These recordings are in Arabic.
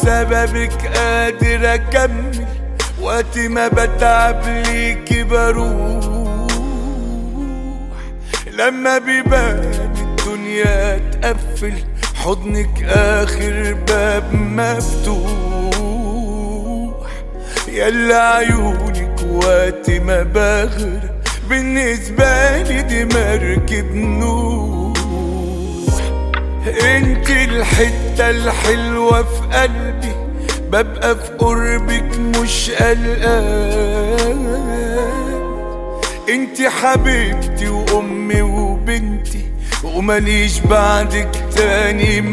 بسببك قادر اكمل، وقت ما بتعب ليكي بروح. لما بيبان الدنيا تقفل، حضنك اخر باب مفتوح. يلا عيونك وقت ما بغرق، بالنسبة لي دي مركب نوح. انت الحتة الحلوة في قلبي، ببقى في قربك مش قلقان. انت حبيبتي وامي وبنتي، ومليش بعدك تاني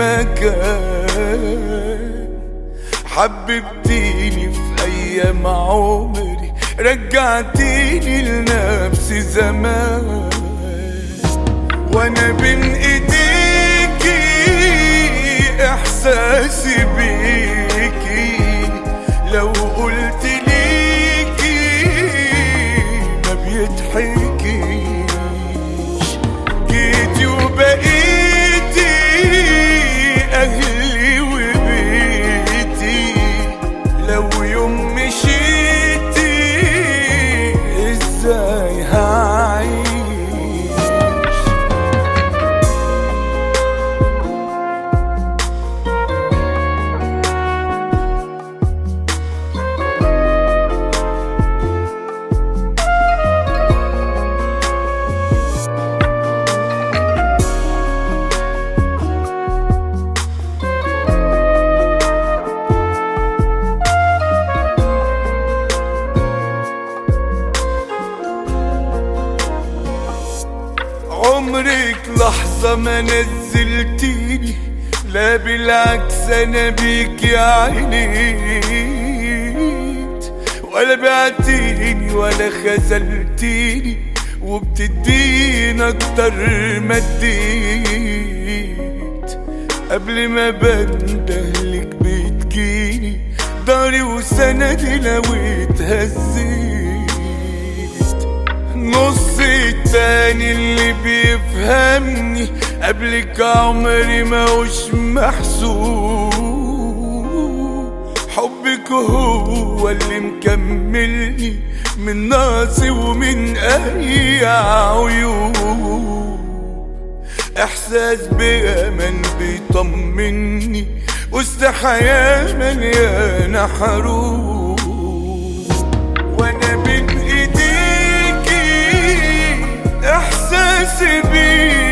مكان. حببتيني في ايام عمري، رجعتيني لنفسي زمان. وانا بين ايديكي احساسي بيكي، لو قلت ليكي ما بيضحكيش. جيتي وبقيتي اهلي وبيتي، لو يوم مشيتي ازاي هعيش؟ عمرك لحظة ما نزلتيني، لا بالعكس انا بيكي عانيت. ولا بعتيني ولا خذلتيني، وبتديني اكتر ما اديت. قبل ما بندهلك بتجيني، داري وسندي لو اتهزيت. نص التاني اللي بيفهمني، قبلك عمري ما وش محسوب. حبك هو اللي مكملني من ناصي ومن اي عيوب. احساس بامان بيطمني، وسط حياة مليانة حروب. وانا بين ايديكي احساسي بيكي،